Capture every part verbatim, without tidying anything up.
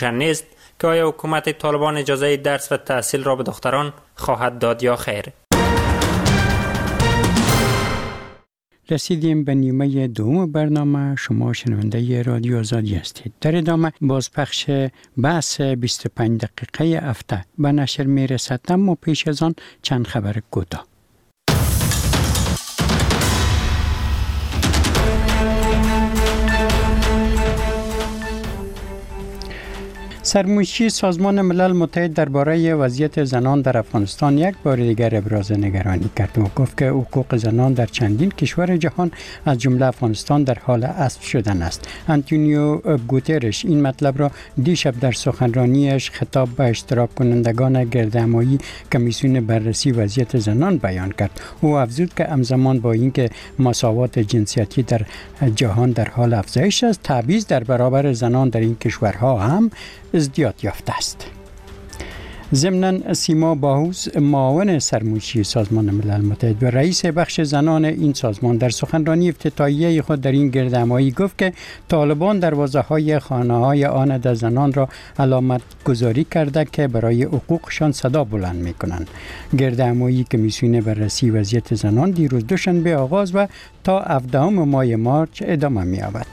نیست که آیا حکومت طالبان اجازه درس و تحصیل را به دختران خواهد داد یا خیر. رسیدیم به نیمه دوم برنامه. شما شنونده رادیو آزادی هستید. در ادامه بازپخش بحث بیست و پنج دقیقه هفته به نشر میرسد، اما پیش از آن چند خبر کوتاه. سرمنشی سازمان ملل متحد درباره وضعیت زنان در افغانستان یک بار دیگر ابراز نگرانی کرد و گفت که حقوق زنان در چندین کشور جهان از جمله افغانستان در حال اسب شدن است. آنتونیو گوترش این مطلب را دیشب در سخنرانیش خطاب به اشتراک کنندگان گردهمایی کمیسیون بررسی وضعیت زنان بیان کرد. او افزود که همزمان با اینکه مساوات جنسیتی در جهان در حال افزایش است، تبعیض در برابر زنان در این کشورها هم ازدیاد یافته است. ضمناً سیما باهوس معاون سرمنشی سازمان ملل متحد و رئیس بخش زنان این سازمان در سخنرانی افتتاحیه خود در این گردهمایی گفت که طالبان دروازه‌های خانه‌های آن زنان را علامت گذاری کرده که برای حقوقشان صدا بلند می‌کنند. گردهمایی کمیسیون بررسی وضعیت زنان دیروز دوشنبه آغاز و تا هفدهم ماه مارچ ادامه می‌یابد.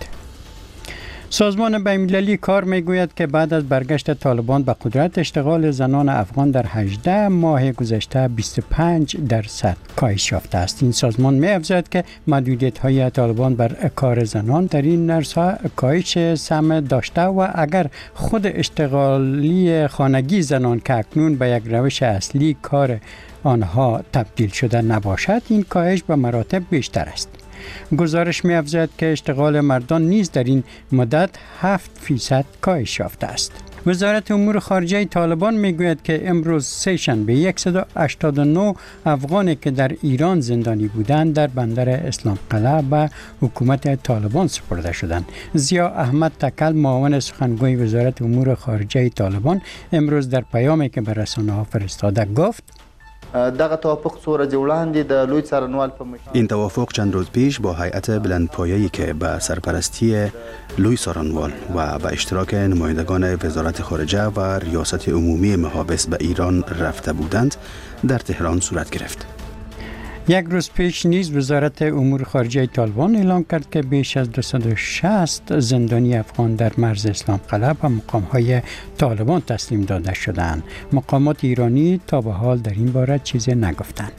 سازمان بین‌المللی کار میگوید که بعد از برگشت طالبان به قدرت، اشتغال زنان افغان در هجده ماه گذشته بیست و پنج درصد کاهش یافته است. این سازمان می‌افزاید که محدودیت‌های طالبان بر کار زنان در این عرصه کاهش سهم داشته و اگر خود اشتغالی خانگی زنان که اکنون به یک روش اصلی کار آنها تبدیل شده نباشد، این کاهش به مراتب بیشتر است. گزارش می افزاید که اشتغال مردان نیز در این مدت هفت فیصد کاهش یافته است. وزارت امور خارجه طالبان می گوید که امروز سه شنبه صد و هشتاد و نه افغانی که در ایران زندانی بودند در بندر اسلام قلعه به حکومت طالبان سپرده شدند. ضیا احمد تکل معاون سخنگوی وزارت امور خارجه طالبان امروز در پیامی که به رسانه‌ها فرستاده گفت دغه توافق څو ورځې وړاندې د لوی څارنوال په مشرۍ این توافق چند روز پیش با هیئت بلندپایه‌ای که به سرپرستی لوی څارنوال و به اشتراک نمایندگان وزارت خارجه و ریاست عمومی محابس به ایران رفته بودند در تهران صورت گرفت. یک روز پیش نیز وزارت امور خارجه طالبان اعلام کرد که بیش از دویست و شصت زندانی افغان در مرز اسلام قلعه به مقام‌های طالبان تسلیم داده شدند. مقامات ایرانی تا به حال در این باره چیزی نگفتند.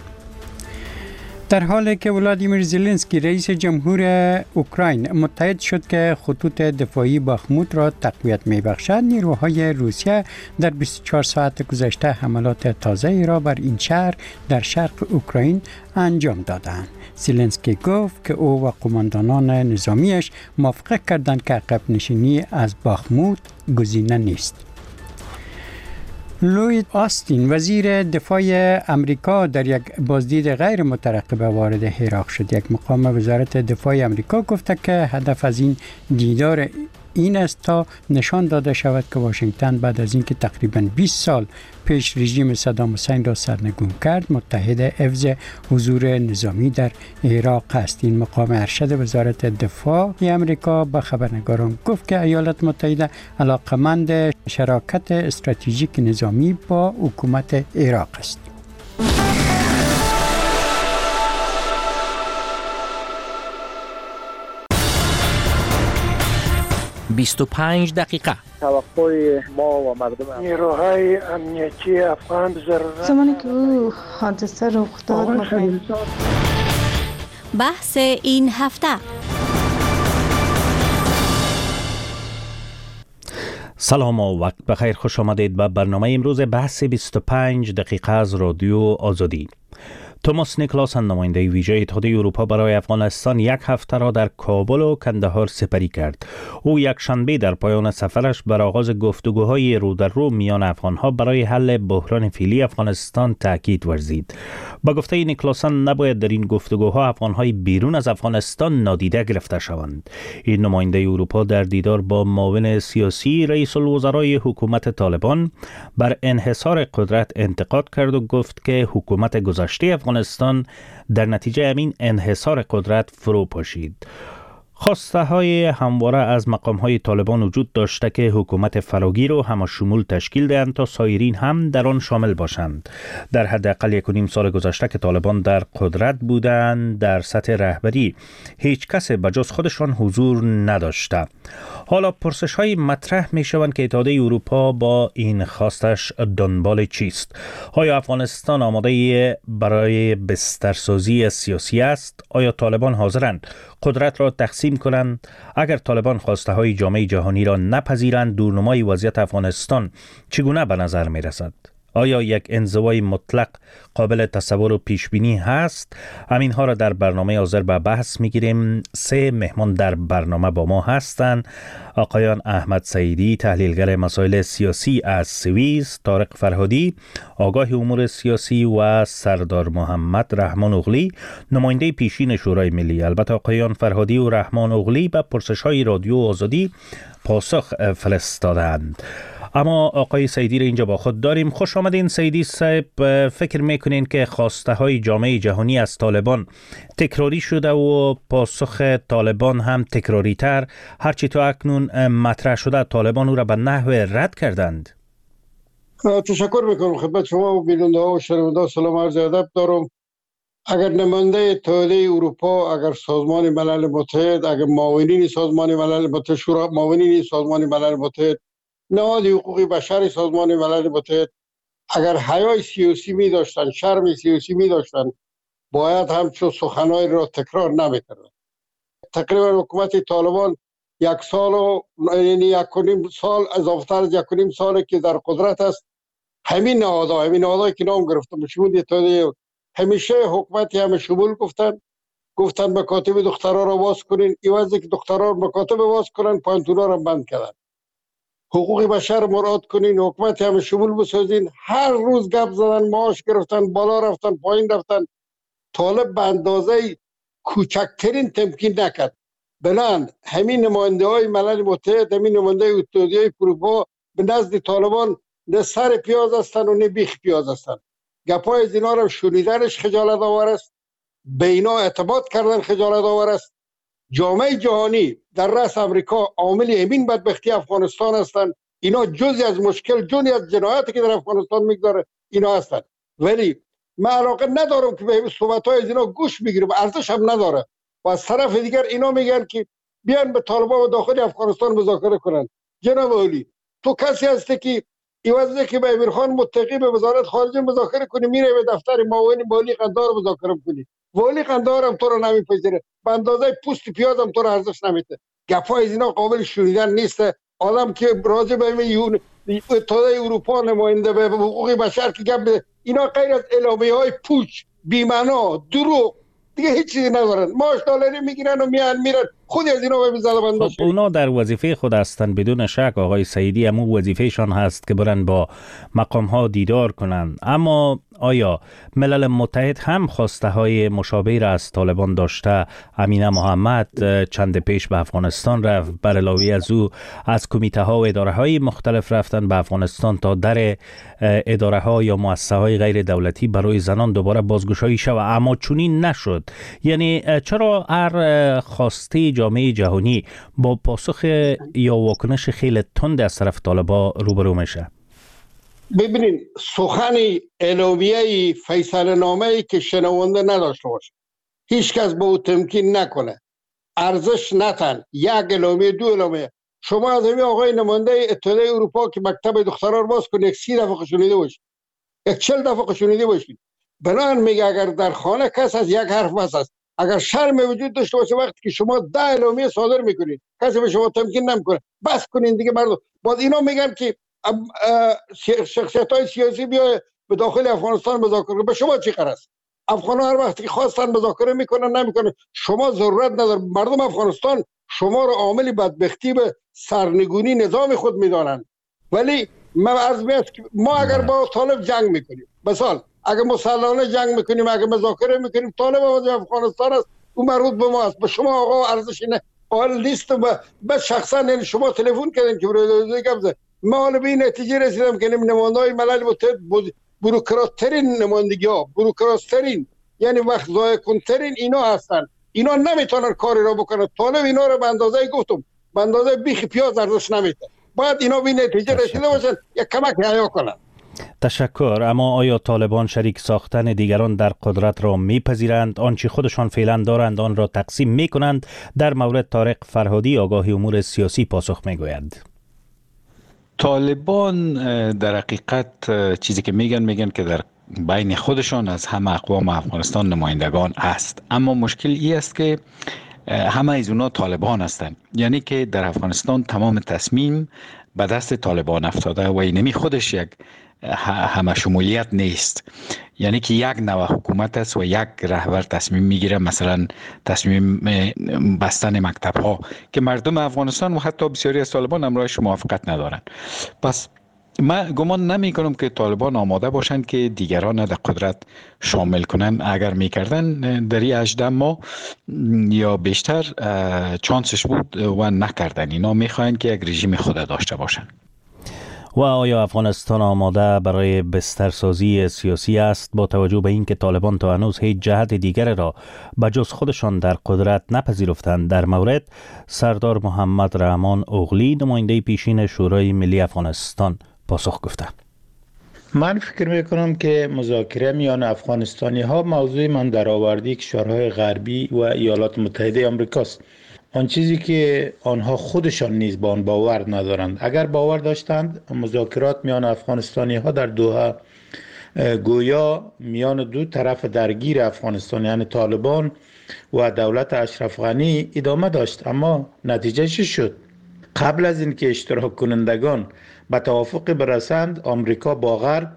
در حالی که ولادیمیر زلنسکی رئیس جمهور اوکراین متحد شد که خطوط دفاعی باخموت را تقویت می‌بخشد، نیروهای روسیه در بیست و چهار ساعت گذشته حملات تازه‌ای را بر این شهر در شرق اوکراین انجام دادند. زلنسکی گفت که او و قماندانان نظامیش موافقت کردند که عقب نشینی از باخموت گزینه نیست. لوید آستین وزیر دفاع امریکا در یک بازدید غیر مترقبه وارد عراق شد. یک مقام وزارت دفاع امریکا گفته که هدف از این دیدار این است تا نشان داده شود که واشنگتن بعد از اینکه تقریباً بیست سال پیش رژیم صدام حسین را سرنگون کرد، متحد حفظ حضور نظامی در عراق است. این مقام ارشد وزارت دفاع امریکا به خبرنگاران گفت که ایالات متحده علاقمند شراکت استراتژیک نظامی با حکومت عراق است. بیست و پنج دقیقه. توقع ما و مردم نیروهای امنیتی افغان ضرورت زمانی که او حادثه رخ داد مطمئن. بحث این هفته. سلام و وقت بخیر، خوش آمدید به برنامه امروز بحث بیست و پنج دقیقه از رادیو آزادی. توماس نیکلاسن نماینده ویژه اتحادیه اروپا برای افغانستان یک هفته را در کابل و کندهار سپری کرد. او یک شنبه در پایان سفرش بر آغاز گفتگوهای رو در رو میان افغانها برای حل بحران فعلی افغانستان تاکید ورزید. با گفته نیکلاسن نباید در این گفتگوها افغانهای بیرون از افغانستان نادیده گرفته شوند. این نماینده اروپا در دیدار با معاون سیاسی رئیس الوزرای حکومت طالبان بر انحصار قدرت انتقاد کرد و گفت که حکومت گذشته افغانستان در نتیجه همین انحصار قدرت فرو پاشید. خواسته های همواره از مقام های طالبان وجود داشته که حکومت فراگیر و همشمول تشکیل دهند تا سایرین هم در آن شامل باشند. در حداقل یک و نیم سال گذشته که طالبان در قدرت بودند، در سطح رهبری هیچ کس بجز خودشان حضور نداشته. حالا پرسش های مطرح می شوند که اتحادیه اروپا با این خواستش دنبال چیست؟ آیا افغانستان آماده برای بسترسازی سیاسی است؟ آیا طالبان حاضرند قدرت را تقسیم کنند؟ اگر طالبان خواسته های جامعه جهانی را نپذیرند، دورنمای وضعیت افغانستان چگونه به نظر می رسد؟ آیا یک انزوای مطلق قابل تصور و پیش بینی هست؟ همین ها را در برنامه حاضر به بحث می گیریم. سه مهمان در برنامه با ما هستند: آقایان احمد سعیدی، تحلیلگر مسائل سیاسی از سوئیس، طارق فرهادی، آگاه امور سیاسی، و سردار محمد رحمان اغلی، نماینده پیشین شورای ملی. البته آقایان فرهادی و رحمان اغلی به پرسش های رادیو آزادی پاسخ فرستادند. اما آقای سعیدی را اینجا با خود داریم. خوش آمدین سعیدی صاحب. فکر میکنین که خواسته های جامعه جهانی از طالبان تکراری شده و پاسخ طالبان هم تکراری تر، هرچی تا اکنون مطرح شده طالبان او را به نحو رد کردند؟ تشکر میکنم خدمت شما و بیننده ها و شنونده ها. سلام عرض ادب دارم. اگر نماینده اتحادیه اروپا، اگر سازمان ملل متحد، اگر معاونین سازمان ملل متحد، شورا معاونین سازمان ملل متحد، نهاد حقوق بشر سازمان ملل متحد اگر حیای سیاسی می داشتن، شرم سیاسی می داشتن، باید همچون سخنهای را تکرار نمی کردن. تقریبا حکومت طالبان یک سال و یعنی یک و نیم سال، اضافه از یک و نیم سال که در قدرت است، همین نهادها همین نهادهایی که نام گرفتم شمول اتحادیه همیشه حکومتی همه شمول گفتن گفتن مکاتب دخترها را باز کنین، ایوازی که دخترها مکاتب باز کنن پانتونا را بند کردن. حقوق بشر مراد کنین، حکومت همه شمول بسازین. هر روز گپ زدن، معاش گرفتن، بالا رفتن، پایین رفتن. طالب به اندازه کوچکترین تمکین نکرد. بلند همین نماینده های ملل متحد، همین نماینده اتحادیه اروپا به نزد طالبان نه سر پیاز هستن و نه بیخ پیاز هستن. گپای از اینا را شنیدنش خجالت آور است، به اینا اعتماد کردن خجالت آور است. جامعه جهانی در رأس امریکا عامل همین بدبختی افغانستان هستند. اینا جزئی از مشکل، جزئی از جنایاتی که در افغانستان میگذاره اینا هستند. ولی من علاقه ندارم که به صحبت‌های از اینا گوش بگیرم، ارزش هم نداره. و از طرف دیگر اینا میگن که بیان به طالبان و داخل افغانستان مذاکره کنن. جناب عالی، تو کسی هستی که ایوازی که به امیرخان متقی به وزارت خارجه مذاکره کنی، میره به دفتر معاون مالی قندهار مذاکره کنی. والی قندهار هم تو رو نمیپذیره، به اندازه پوست پیاز هم تو رو ارزش نمیده. گپای از اینا قابل شنیدن نیست. آدم که راجع به این اتحادیه اروپا نماینده به حقوق بشر که گپ، اینا غیر از اعلامیه‌های پوچ، بی‌معنا، دروغ، دیگه هیچ چیزی ندارن. ماش دلاری میگیرن و میان میرن. خود از اینا به زدبند باشه. اونا در وظیفه خود هستند بدون شک. آقای سعیدی هم وظیفهشان هست که برن با مقام ها دیدار کنن. اما آیا ملل متحد هم خواسته های مشابه را از طالبان داشته؟ امینه محمد چند پیش به افغانستان رفت، بر علاوه از او از کمیته ها و اداره های مختلف رفتن به افغانستان تا در اداره ها یا مؤسسه های غیر دولتی برای زنان دوباره بازگشایی شود، اما چنین نشد. یعنی چرا هر خواسته جامعه جهانی با پاسخ یا واکنش خیلی تند از طرف طالبان روبرو میشه؟ ببینین، سخن اعلامیه فیصله نامه‌ای که شنونده نداشته باشه، هیچ کس به او تمکین نکنه، ارزش نتن. یک اعلامیه، دو اعلامیه، شما از همین آقای نماینده اتحادیه اروپا که مکتب دخترها رو باز کنید، یک سی دفعه شنیده باشید، یک چل دفعه شنیده باشید. بنان میگه اگر در خانه کس از یک حرف بس است، اگر شرم وجود داشته باشه وقتی که شما ده اعلامیه صادر میکنید کسی به شما تمکین نمیکنه، بس کنین دیگه مردم. باز اینا میگن که شخصیت‌های سیاسی بیا به داخل افغانستان مذاکره کنه. به شما چی قرار است؟ افغان‌ها هر وقتی که خواستن مذاکره میکنن نمیکنن. شما ضرورت نداره. مردم افغانستان شما رو عامل بدبختی به سرنگونی نظام خود میدانند. ولی ما عرض می‌کنم ما اگر با طالب جنگ میکنیم، مثلا اگر مسلحانه جنگ میکنیم، اگر مذاکره میکنیم، طالب از افغانستان است، اون مربوط به ما است. به شما آقا ارزش نه قال لیست به شخصا یعنی شما تلفن کردین که برای گفت ما حالا به این نتیجه رسیدم که نماینده‌های ملل متحد بوروکرات ترین نمایندگی ها، بوروکرات ترین یعنی وقت ضایع کن ترین اینا هستن. اینا نمیتونن کاری را بکنن. طالب اینا رو به اندازه گفتم به اندازه بیخ پیاز ارزش نمیده. باید اینا به نتیجه رسیده باشن یک کمک حیا کنن. تشکر. اما آیا طالبان شریک ساختن دیگران در قدرت را میپذیرند؟ آنچه خودشان فعلا دارند آن را تقسیم میکنند؟ در مورد طارق فرهادی آگاه امور سیاسی پاسخ میگوید. طالبان در حقیقت چیزی که میگن میگن که در بین خودشان از همه اقوام افغانستان نمایندگان است، اما مشکل این است که همه از اونا طالبان هستند، یعنی که در افغانستان تمام تصمیم به دست طالبان افتاده و اینمی خودش یک همه شمولیت نیست، یعنی که یک نوع حکومت است و یک رهبر تصمیم میگیره، مثلا تصمیم بستن مکتب ها که مردم افغانستان و حتی بسیاری از طالبان امرایش موافقت ندارن. پس من گمان نمی کنم که طالبان آماده باشند که دیگران در قدرت شامل کنند. اگر میکردن در این هجده ماه یا بیشتر چانسش بود و نکردن. اینا میخواین که یک رژیم خود داشته باشند. و آیا افغانستان آماده برای بسترسازی سیاسی است با توجه به اینکه طالبان تا هنوز هیچ جهت دیگر را بجز خودشان در قدرت نپذیرفتند؟ در مورد سردار محمد رحمان اوغلی نماینده پیشین شورای ملی افغانستان پاسخ گفته. من فکر میکنم که مذاکره میان افغانستانی ها موضوع من درآوردی کشورهای غربی و ایالات متحده آمریکاست. آن چیزی که آنها خودشان نیز با آن باور ندارند. اگر باور داشتند مذاکرات میان افغانستانی ها در دوحه گویا میان دو طرف درگیر افغانستان یعنی طالبان و دولت اشرف غنی ادامه داشت، اما نتیجه چی شد؟ قبل از اینکه اشتراک کنندگان به توافق برسند، آمریکا با غرب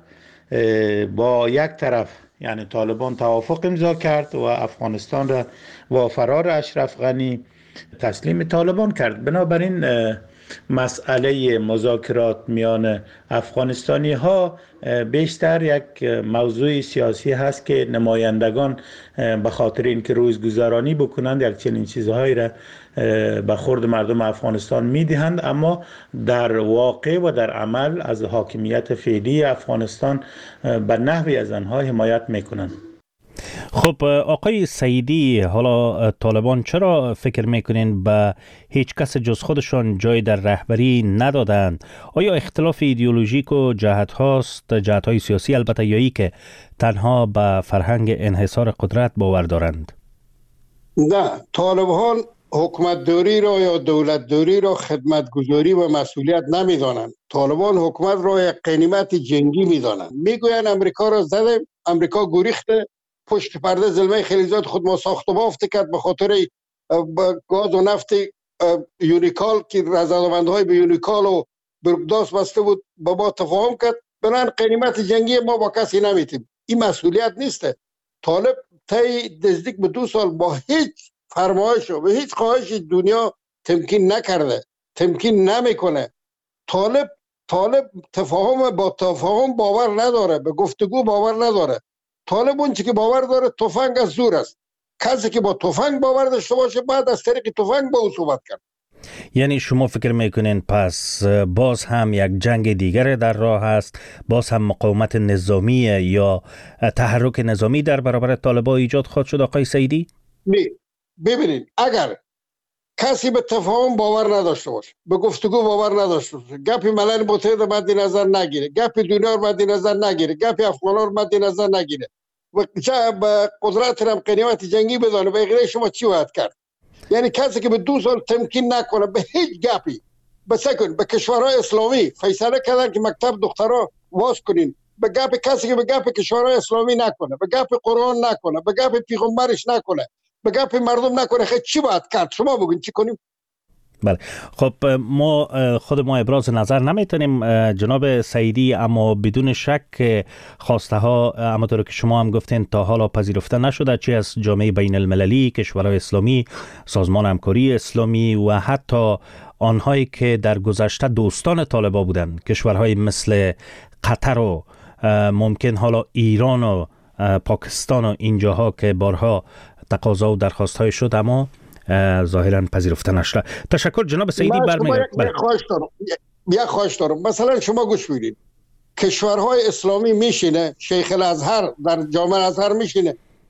با یک طرف یعنی طالبان توافق امضا کرد و افغانستان را با فرار اشرف غنی تسلیم طالبان کرد. بنابراین مسئله مذاکرات میان افغانستانی ها بیشتر یک موضوع سیاسی هست که نمایندگان به خاطر اینکه روزگذرانی بکنند یک چنین چیزهایی را به خورد مردم افغانستان میدهند، اما در واقع و در عمل از حاکمیت فعلی افغانستان به نحوی از آنها حمایت میکنند. خب آقای سعیدی، حالا طالبان چرا فکر میکنین به هیچ کس جز خودشان جای در رهبری ندادند؟ آیا اختلاف ایدئولوژیک و جهت هاست، جهت های سیاسی البته، یا ای که تنها به فرهنگ انحصار قدرت باور دارند؟ نه، طالبان حکومت دوری را یا دولت دوری را خدمت گذاری و مسئولیت نمیدانند. طالبان حکومت را یک قنیمت جنگی میدانند. میگویند امریکا را زدیم، امریکا گریخته، پشت پرده زلمه خیلی زیاد خود ما ساخت و بافت کرد به خاطر گاز و نفت یونیکال که رضامندهای به یونیکال و برگداس بسته بود با ما تفاهم کرد. بنان قنیمت جنگی ما با کسی نمیتیم. این مسئولیت نیسته. طالب طی نزدیک به دو سال با هیچ فرمایش و به هیچ خواهش دنیا تمکین نکرده، تمکین نمیکنه. طالب طالب تفاهم با تفاهم باور نداره، به گفتگو باور نداره. طالب اون چی که باور داره تفنگ از زور است. کسی که با تفنگ باور داشته باشه بعد از طریق تفنگ با او صحبت کرد. یعنی شما فکر میکنین پس باز هم یک جنگ دیگر در راه است، باز هم مقاومت نظامی یا تحرک نظامی در برابر طالبان ایجاد خواهد شد آقای سعیدی؟ نه، ببینید اگر کسی به تفاهم باور نداشته باشه، به گفتگو باور نداشته باشه، گپ ملل متحد مد نظر نگیره، گپ دنیا رو مد نظر نگیره، گپ افغانان رو مد نظر نگیره و چه به قدرت هم قنیمت جنگی بدانه، به غیر شما چی باید کرد؟ یعنی کسی که به دو سال تمکین نکنه به هیچ گپی، بس کن به کشورهای اسلامی فیصله کردن که مکتب دخترها واس کنین، به گپ کسی که به گپ کشورهای اسلامی نکنه، به گپ قرآن نکنه، به گپ پیغمبرش نکنه، به گپ مردم نکنه، خیلی چی باید کرد؟ شما بگین چی کنیم؟ بله، خب ما خود ما ابراز نظر نمیتونیم جناب سعیدی، اما بدون شک خواسته ها همونطور که شما هم گفتین تا حالا پذیرفته نشده، چه از جامعه بین المللی، کشورهای اسلامی، سازمان همکاری اسلامی و حتی آنهایی که در گذشته دوستان طالبان بودند، کشورهای مثل قطر و ممکن حالا ایران و پاکستان و اینجاها که بارها تقاضا و درخواست های شد اما ظاهرا پذیرفته نشده. تشکر جناب سعیدی. برمیگردم یک خواهش دارم یک خواهش دارم مثلا شما گوش بدید، کشورهای اسلامی میشینه، شیخ الازهر در جامعه الازهر میشینه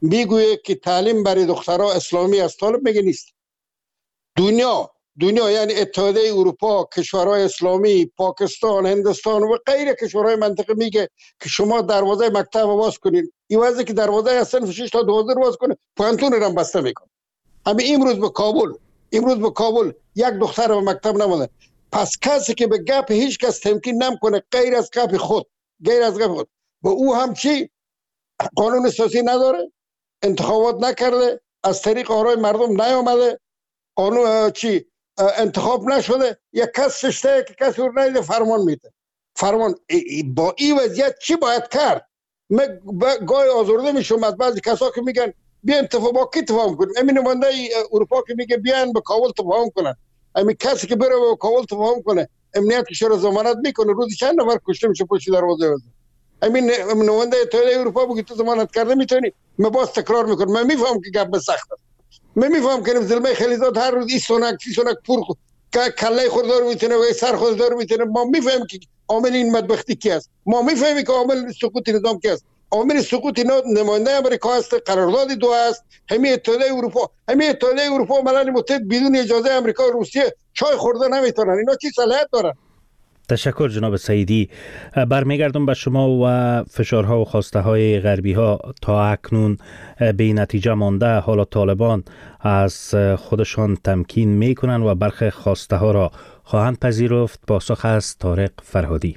میگویه که تعلیم برای دخترها اسلامی است. طالب میگه نیست. دنیا دنیا یعنی اتحادیه اروپا، کشورهای اسلامی، پاکستان، هندوستان و غیره کشورهای منطقه میگه که شما دروازه مکتب باز کنید. این وضعی که دروازه از صنف شش تا دوازده باز کنه، پانتون رو بسته میکنه. همین امروز به کابل امروز به کابل یک دختر به مکتب نمونده. پس کسی که به گپ هیچ کس تمکین نمیکنه غیر از گپ خود غیر از گپ خود به او هم چی قانون اساسی نداره، انتخابات نکرده، از طریق آرای مردم نیامده، قانون چی انتخاب نشده، یک کس ششته که کسی رو نیده فرمان میده. فرمان با این وضعیت چی باید کرد؟ من گاهی آزرده میشم از بعضی کسا که میگن بیاین تفاهم با کی تفاهم کنیم. همین نماینده اروپا که میگه بیاین به کابل تفاهم کنن، همین کسی که بره به کابل تفاهم کنه امنیتش رو ضمانت میکنه روزی چند نفر کشته میشه پشت دروازه وزن. همین نماینده اتحادیه اروپا بگه تو ضمانت کرده میتونی. من باز تکرار میکنم، من میفهم که گپ سخت است. من میفهم که زلمه خلیزات هر روز این سونک سی سونک پور کله خوددار میتونه و سر خوددار میتونه. ما میفهمیم که عامل این بدبختی کی است. ما میفهمیم که عامل سقوط نظام کی است. عامل سقوط نماینده امریکا است، قرارداد دو است، همین اتحادیه اروپا. همین اتحادیه اروپا و ملل متحد بدون اجازه امریکا و روسیه چای خورده نمیتونن. اینا چی صلاحیت دارن؟ تشکر جناب سعیدی. برمیگردم به شما و فشارها و خواسته های غربی ها تا اکنون به نتیجه مانده. حالا طالبان از خودشان تمکین میکنن و برخی خواسته ها را خواهند پذیرفت. پاسخ از طارق فرهادی.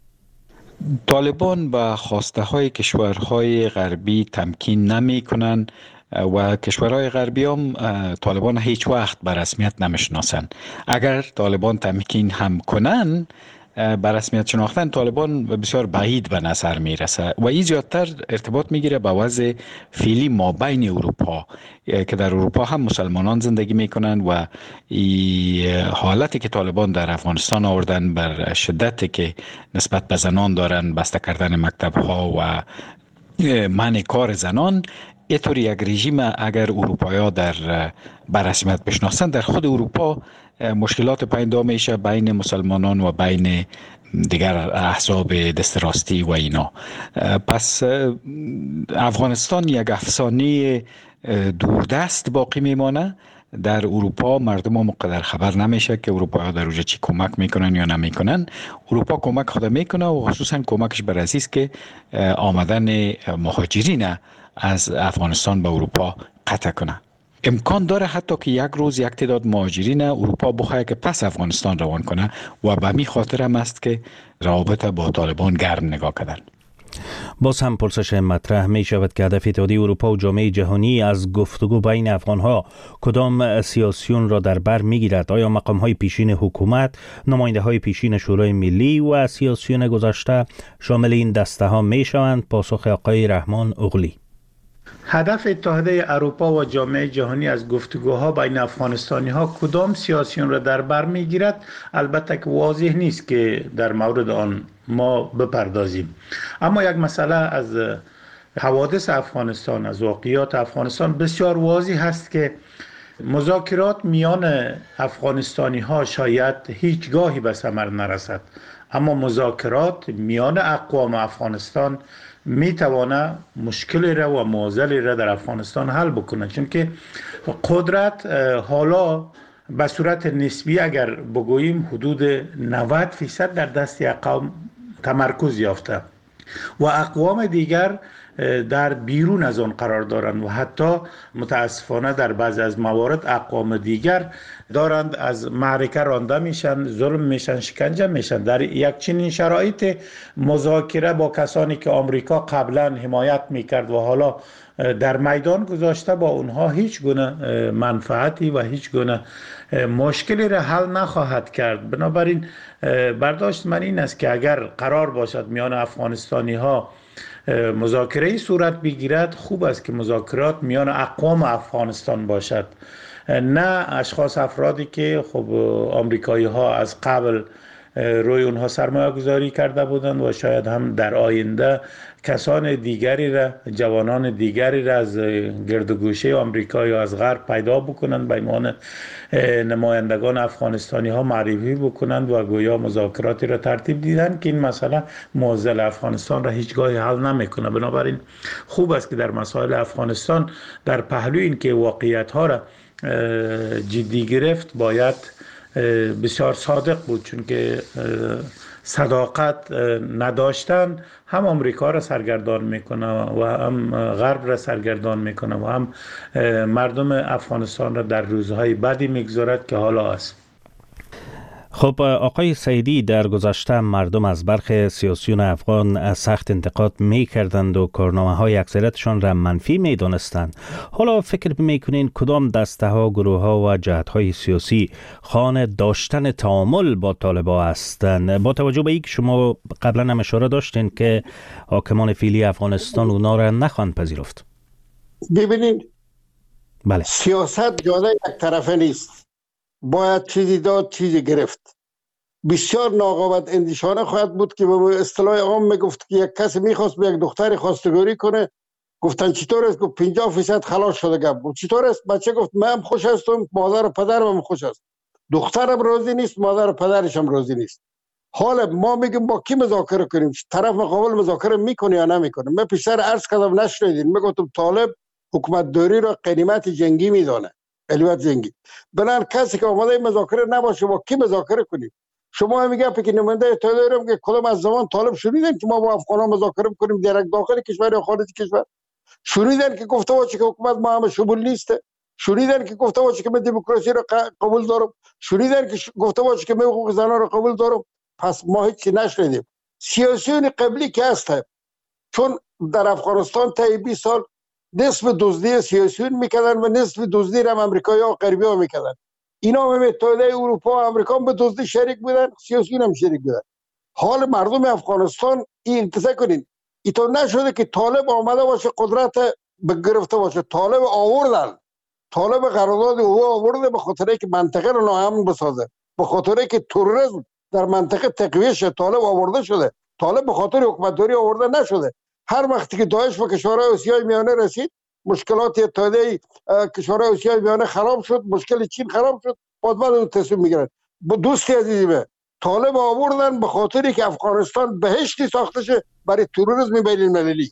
طالبان به خواسته های کشورهای غربی تمکین نمی کنن و کشورهای غربی هم طالبان هیچ وقت به رسمیت نمیشناسن. اگر طالبان تمکین هم کنن به رسمیت شناختن طالبان بسیار بعید به نظر میرسه و این زیادتر ارتباط میگیره به وضع فعلی ما بین اروپا که در اروپا هم مسلمانان زندگی میکنن و این حالتی که طالبان در افغانستان آوردن بر شدتی که نسبت به زنان دارن، بسته کردن مکتب ها و منع کار زنان، اینطور یک رژیم اگر اروپایی در بررسمیت بشناسن در خود اروپا مشکلات پیدا میشه بین مسلمانان و بین دیگر احزاب دست راستی و اینا. پس افغانستان یک افسانه دوردست باقی میمانه. در اروپا مردم مقدر خبر نمیشه که اروپا در اوجه چی کمک میکنن یا نمیکنن. اروپا کمک خود میکنه و خصوصا کمکش بر عزیز که آمدن مهاجرین از افغانستان به اروپا قطع کنه. امکان داره حتی که یک روز یک تعداد مهاجرین اروپا بخواه که پس افغانستان روان کنه و به می خاطر هم است که روابط با طالبان گرم نگاه کردن. باز هم پرسش مطرح می شود که هدف اتحادیه اروپا و جامعه جهانی از گفتگو بین افغانها کدام سیاسیون را در بر می گیرد؟ آیا مقام های پیشین حکومت، نماینده های پیشین شورای ملی و سیاسیون گذشته شامل این دسته ها می شوند؟ پاسخ آقای رحمان اغلی. هدف اتحادیه اروپا و جامعه جهانی از گفتگوها بین افغانستانی ها کدام سیاسیون را در بر می گیرد البته که واضح نیست که در مورد آن ما بپردازیم. اما یک مسئله از حوادث افغانستان، از واقعیات افغانستان بسیار واضح هست که مذاکرات میان افغانستانی ها شاید هیچگاهی به ثمر نرسد، اما مذاکرات میان اقوام افغانستان می توانه مشکلی را و معضلی را در افغانستان حل بکنه، چون که قدرت حالا به صورت نسبی اگر بگوییم حدود نود فیصد در دست اقوام تمرکز یافته و اقوام دیگر در بیرون از آن قرار دارند و حتی متاسفانه در بعضی از موارد اقوام دیگر دارند از معرکه رانده میشن، ظلم میشن، شکنجه میشن. در یک چنین شرایط مذاکره با کسانی که آمریکا قبلا حمایت میکرد و حالا در میدان گذاشته با اونها هیچ گونه منفعتی و هیچ گونه مشکلی را حل نخواهد کرد. بنابراین برداشت من این است که اگر قرار باشد میان افغانستانی ها مذاکره صورت بگیرد، خوب است که مذاکرات میان اقوام افغانستان باشد، نه اشخاص افرادی که خب آمریکایی ها از قبل روی اونها سرمایه گذاری کرده بودند و شاید هم در آینده کسان دیگری را، جوانان دیگری را از گرد و گوشه آمریکا یا از غرب پیدا بکنند به عنوان نمایندگان افغانستانی ها معرفی بکنند و گویا مذاکراتی را ترتیب دیدن که این مسئله معضل افغانستان را هیچگاه حل نمیکنه. بنابراین خوب است که در مسائل افغانستان در پهلو این که واقعیت ها را جدی گرفت باید بسیار صادق بود، چون که صداقت نداشتن هم آمریکا را سرگردان میکنه و هم غرب را سرگردان میکنه و هم مردم افغانستان را در روزهای بدی میگذارد که حالا است. خب آقای سعیدی، در گذشته مردم از برخی سیاسیون افغان سخت انتقاد می کردند و کارنامه های اکثریتشان را منفی می دانستند. حالا فکر می کنین کدام دسته ها، گروه ها و جهت های سیاسی خواهان داشتن تعامل با طالبان هستند، با توجه به اینکه شما قبلا هم اشاره داشتین که حاکمان فعلی افغانستان اونا را نخواهند پذیرفت؟ ببینید، بله، سیاست جاده یک طرفه نیست، باید چیزی داد چیزی گرفت. بسیار ناقابل اندیشانه خواهد بود که به اصطلاح عام میگفت که یک کسی میخواست به یک دختر خواستگاری کنه، گفتن چطور است؟ گفت پنجاه فیصد خلاص شده. گفت چطور است؟ بچه گفت من خوش هستم، مادر و پدرم خوش است. دخترم راضی نیست، مادر و پدرش هم راضی نیست. حالا ما میگیم با کی مذاکره کنیم؟ طرف مقابل مذاکره میکنه یا نمیکنه؟ من پیشتر عرض کردم نشنیدین، میگفتم طالب حکومت داری را قنیمت جنگی میدانه، قنیمت جنگی. بنان کسی که آماده مذاکره نباشه با کی مذاکره کنیم؟ شما میگه که نماینده طالب که کدام از زمان طالب شنیدن که ما با افغانان مذاکره کنیم در داخل کشور یا خارج کشور؟ شنیدن که گفته باشه که حکومت ما هم شمول نیسته؟ شنیدن که گفته باشه که من دموکراسی را قبول دارم؟ شنیدن که گفته باشه که من حقوق زنان را قبول دارم؟ پس ما هیچ نشنیدیم. سیاسیون قبلی که هست، چون در افغانستان تا بیست سال نصف دزدی سیاسیون میکردن و نصف دزدی را امریکایی ها و غربی ها میکردن. اینا هم متحده اروپا و امریکا به دزدی شریک بودن، سیاسیون هم شریک بودن. حال مردم افغانستان این انتظار کنین، ایتو نشده که طالب آمده باشه قدرت بگرفته باشه. طالب آوردن، طالب قرارداد او آورده به خاطر که منطقه رو ناامن بسازه، به خاطر که تروریسم در منطقه تقویه شه. طالب آورده شده، طالب به خاطر حکومتداری آورده نشده. هر وقتی که داعش به کشورهای آسیای میانه رسید، مشکلات اتحادیه کشورهای آسیای میانه خراب شد، مشکل چین خراب شد، بعد بعد تصمیم میگیرن. با دوستی عزیزی طالب آوردن به خاطری که افغانستان بهشتی ساخته شه برای تروریسم بین المللی.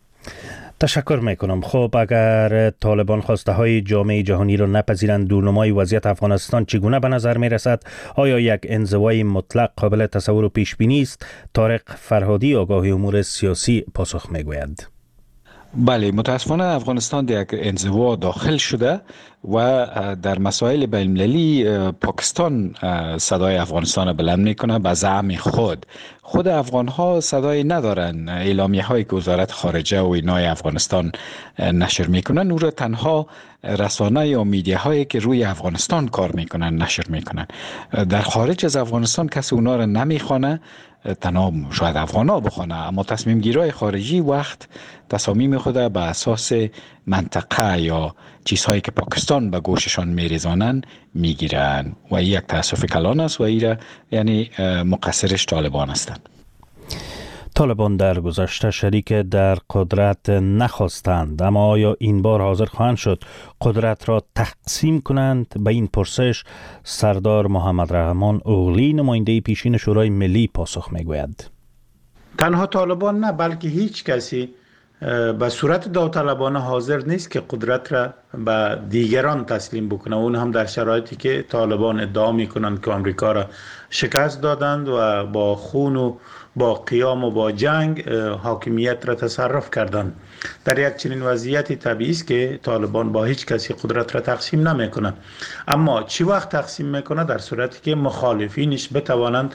تشکر میکنم. خب اگر طالبان خواسته های جامعه جهانی را نپذیرند، دورنمای وضعیت افغانستان چگونه به نظر می رسد؟ آیا یک انزوای مطلق قابل تصور و پیش بینی است؟ طارق فرهادی، آگاه امور سیاسی، پاسخ میگوید. بله، متاسفانه افغانستان در یک انزوا داخل شده و در مسائل بین المللی پاکستان صدای افغانستان را بلند میکنه به زعم خود. خود افغان ها صدای ندارن. اعلامیه هایی که وزارت خارجه و اینای افغانستان نشر میکنن او را تنها رسانه یا میدیه هایی که روی افغانستان کار میکنن نشر میکنن. در خارج از افغانستان کسی اونا را نمیخوانه، تنها شاید افغان ها بخوانه، اما تصمیم گیرای خارجی وقت تصامیم خود به اساس منطقه یا چیزهایی که پاکستان به گوششان میریزانند میگیرن و این یک تاسف کلان است و این یعنی مقصرش طالبان هستند. طالبان در گذشته شریک در قدرت نخواستند، اما آیا این بار حاضر خواهند شد قدرت را تقسیم کنند؟ به این پرسش سردار محمد رحمان اوغلی، نماینده پیشین شورای ملی، پاسخ میگوید. تنها طالبان نه، بلکه هیچ کسی به صورت داوطلبانه حاضر نیست که قدرت را به دیگران تسلیم بکنه، اون هم در شرایطی که طالبان ادعا میکنند که آمریکا را شکست دادند و با خون و با قیام و با جنگ حاکمیت را تصرف کردند. در یک چنین وضعیتی طبیعی است که طالبان با هیچ کسی قدرت را تقسیم نمیکنه. اما چی وقت تقسیم میکنه؟ در صورتی که مخالفینش بتوانند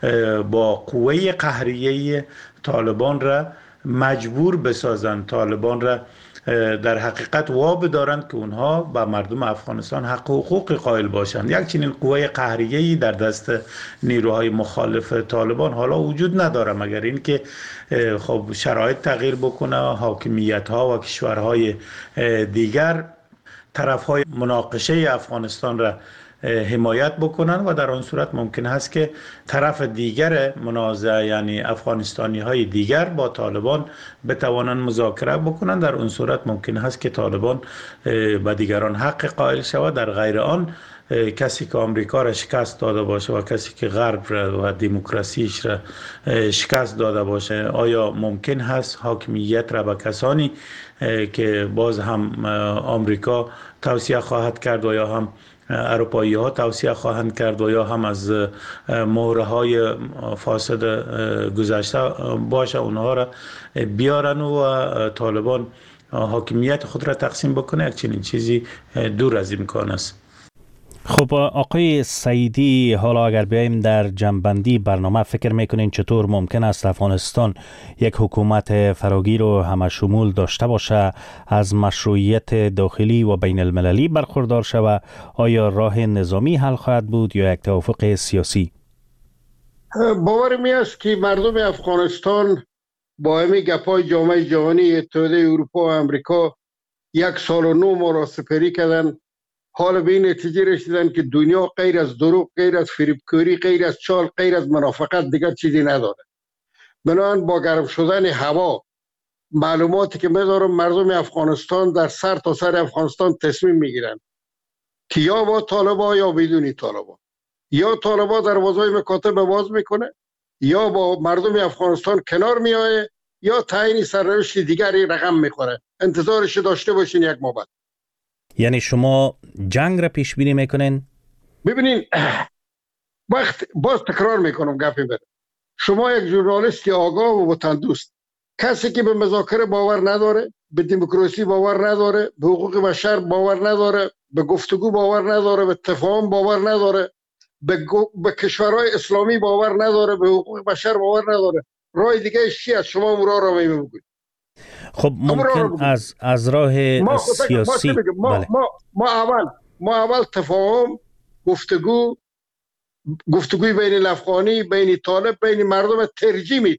با قوه قهریه طالبان را مجبور بسازند، طالبان را در حقیقت واب دارند که اونها به مردم افغانستان حق و حقوق قائل باشند. یک چنین قوه قهریه‌ای در دست نیروهای مخالف طالبان حالا وجود نداره، مگر اینکه خب شرایط تغییر بکنه، حاکمیت ها و کشورهای دیگر طرفهای مناقشه افغانستان را حمایت بکنن و در آن صورت ممکن است که طرف دیگر منازعه یعنی افغانستانی های دیگر با طالبان بتوانند مذاکره بکنن. در اون صورت ممکن است که طالبان به دیگران حق قائل شود. در غیر آن کسی که آمریکا را شکست داده باشه و کسی که غرب را و دموکراسیش را شکست داده باشه، آیا ممکن هست حاکمیت را به کسانی که باز هم آمریکا توصیه خواهد کرد و یا هم اروپایی ها توصیه خواهند کرد و یا هم از مهره های فاسد گذشته باشه اونها را بیارن و طالبان حاکمیت خود را تقسیم بکنه؟ یک چنین چیزی دور از امکان است. خب آقای سعیدی، حالا اگر بیاییم در جنبندی برنامه، فکر میکنین چطور ممکن است افغانستان یک حکومت فراگیر و همه شمول داشته باشه، از مشروعیت داخلی و بین المللی برخوردار شود؟ آیا راه نظامی حل خواهد بود یا یک توافق سیاسی؟ باور می است که مردم افغانستان با همین گپای جامعه جهانی، اتحادیه اروپا و امریکا یک سال و نو ما را سپری کردن. حالا به این نتیجه رسیدن که دنیا غیر از دروغ، غیر از فریبکاری، غیر از چال، غیر از منافقت دیگر چیزی نداره. بنابراین با گرم شدن هوا، معلوماتی که می‌دارم، مردم افغانستان در سر تا سر افغانستان تصمیم میگیرن که یا با طالبان یا بدون طالبان. یا طالبان دروازهای مکاتب باز میکنه، یا با مردم افغانستان کنار میایه، یا تعیین سرنوشت دیگری رقم میخوره. انتظارش داشته باشین یک ماه بعد. یعنی شما جنگ را پیش بینی میکنین؟ ببینین، وقت باز تکرار میکنم گپی بره. شما یک ژورنالیست آگاه و وطندوست، کسی که به مذاکره باور نداره، به دموکراسی باور نداره، به حقوق بشر باور نداره، به گفتگو باور نداره، به تفاهم باور نداره، به, به کشورهای اسلامی باور نداره، به حقوق بشر باور نداره، راه دیگه چی از شما مرا را میگوید؟ خب ممکن از از راه ما سیاسی ما, ما, بله. ما, ما اول ما اول تفاهم، گفتگو گفتگوی بین الافغانی، بین طالب، بین مردم ترجیح میدیم.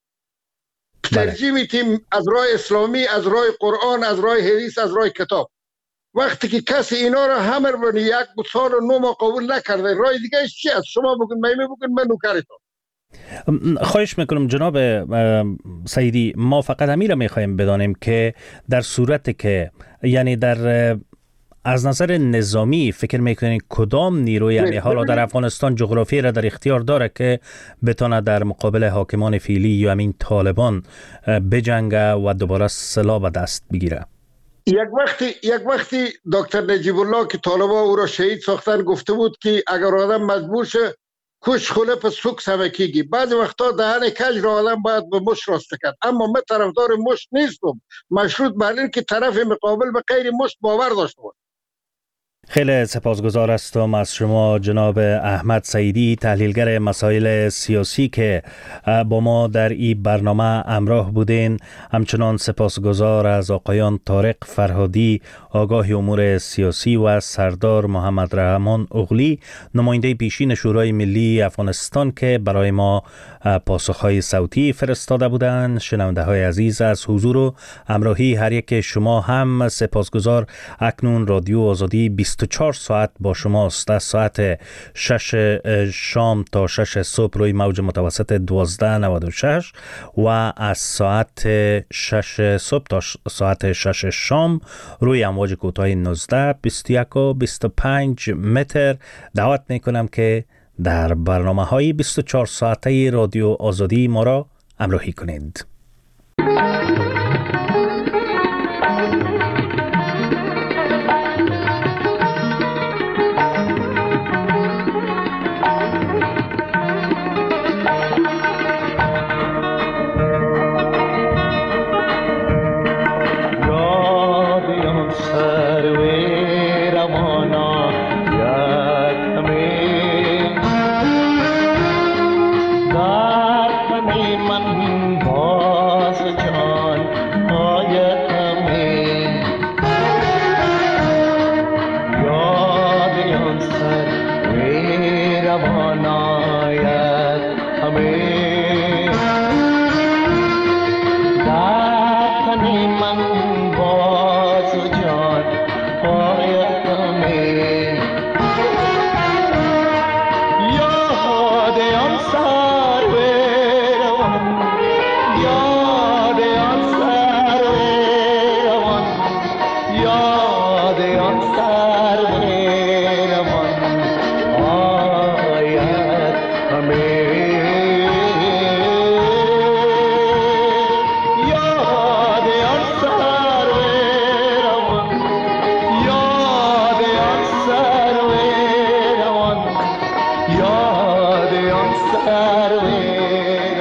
ترجیح میدیم از راه اسلامی، از راه قرآن، از راه حدیث، از راه کتاب. وقتی که کسی اینا را همه رو یک سال و نو ما قبول نکرده، راه دیگه چی است؟ شما بگن، من بگن، من نوکرتون. خواهش میکنم جناب سعیدی، ما فقط همین را میخوایم بدانیم که در صورت که یعنی در از نظر نظامی فکر میکنید کدام نیروی یعنی حالا در افغانستان جغرافی را در اختیار داره که بتونه در مقابل حاکمان فعلی یا همین طالبان بجنگه و دوباره سلاح به دست بگیره؟ یک وقتی یک وقتی دکتر نجیب الله که طالبان او را شهید ساختن گفته بود که اگر آدم مجبور شه کش خله په سوک سمکیگی. بعضی وقتا دهن کج را آدم باید به مشت راسته کرد. اما من طرفدار مشت نیستم، مشروط بر این که طرف مقابل به غیر مشت باور داشته باشه. خیلی سپاسگزار هستم از شما جناب احمد سعیدی، تحلیلگر مسائل سیاسی که با ما در این برنامه همراه بودین. همچنان سپاسگزار از آقایان طارق فرهادی، آگاه امور سیاسی، و سردار محمد رحمان اغلی، نماینده پیشین شورای ملی افغانستان که برای ما پاسخهای صوتی فرستاده بودند. شنونده های عزیز از حضور و همراهی هر یک شما هم سپاسگزار. اکنون رادیو آزادی بیست و چهار ساعت با شماست، از ساعت شش شام تا شش صبح روی موج متوسط دوازده نود و شش و از ساعت شش صبح تا ساعت شش شام روی امواج کوتاه نوزده، بیست و یک و بیست و پنج متر. دعوت میکنم که در برنامه های بیست و چهار ساعته رادیو آزادی ما را همراهی کنید.